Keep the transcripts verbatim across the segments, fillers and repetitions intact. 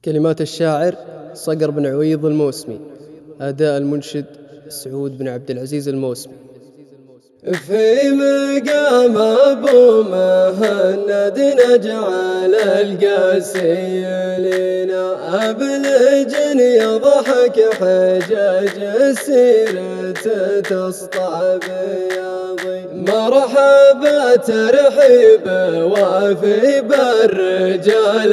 كلمات الشاعر صقر بن عويض الموسمي. أداء المنشد سعود بن عبد العزيز الموسمي. في مقام أبو مهند نجعل القاسي لنا أبلج يضحك حجاج السيرة تسطع بياضي. مرحبا ترحيب وافي بالرجال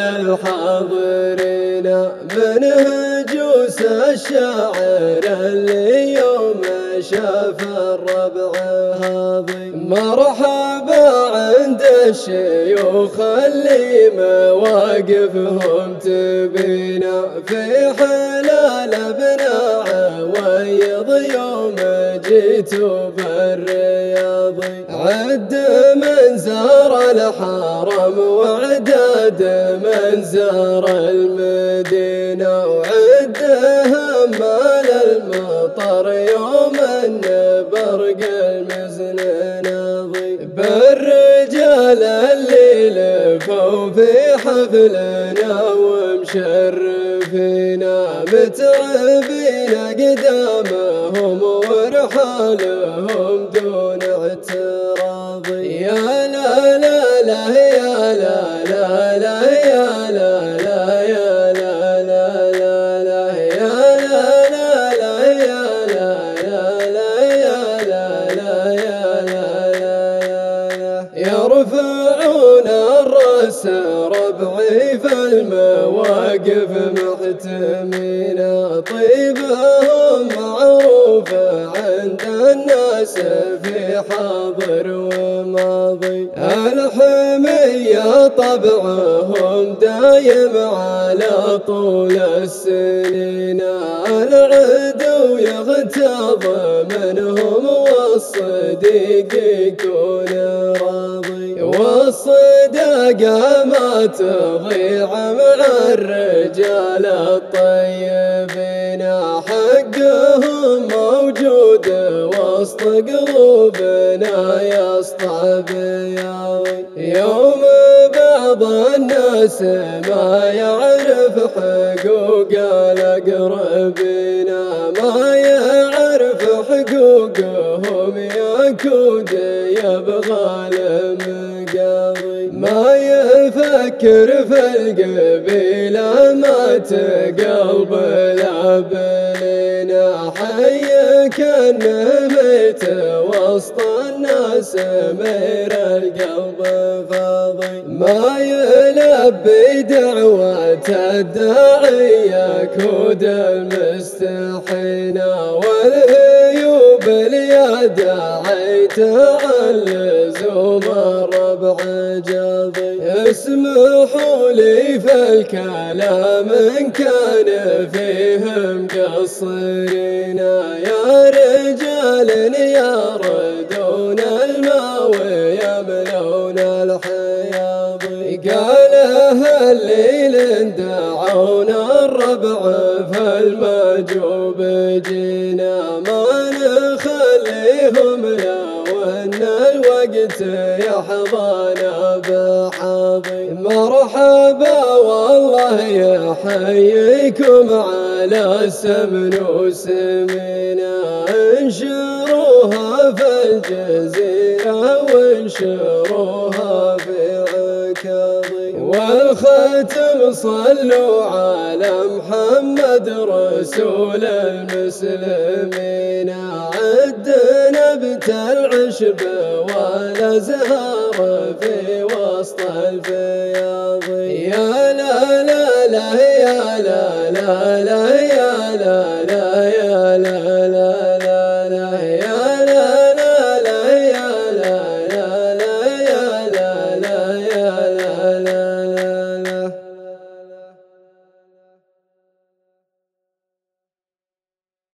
الحاضرين من هجوس الشاعر اللي يوم شاف الربع هاضي. مرحبا عند الشيوخ اللي مواقفهم تبينا في حلال ابن عويض يوم جيتوا بالرياض. عد من زار الحرم وعداد من زار المدينة وعد همال المطر يوم برق المزن ناضي. بالرجال اللي لفوا في حفلنا ومشرفينا متعبين قدامهم ورحالهم دون اعتراض. يا لا لا لا يا لا لا لا يا لا لا يا لا لا لا لا يا لا لا لا يا لا لا لا يا لا لا. يرفعون الرأس ربعي في المواقف محتمين. طيبهم معروفة عند الناس في حاضر وماضي. الحمية طبعهم دايم على طول السنين. العدو يغتاظ منهم والصديق يكون راضي. والصداقة ما تضيع مع الرجال الطيبين. حقهم موجود وسط قلوبنا يسطع بياضي. يوم بعض الناس ما يعرف حقوق الأقربين ما يعرف حقوقهم يكود يبغى المقاضي. ما يفكر في القبيلة ما تقلب الأبلين. حي كان ميت وسط الناس مير القلب فاضي. ما يلبي دعوة الداعي كود المستحين. والهيوب اللي داعيت عن لزوم الربع جاضي. اسمحوا لي في الكلام إن كان فيهم قصرين. يا رجال يردون الماء ويملون الحياض. قالها الليل دعون الربع فالمجوب جينا ما نخليهم لو ان الوقت يحظانا بحاضي. مرحبا والله يحييكم على السمن وسمينا. انشروها في الجزيرة وانشروها في عكاظي. والختم صلوا على محمد رسول المسلمين. عد نبت العشب والازهار في وسط الفياض. يا لا لا لا يا لا لا لا يا لا لا يا لا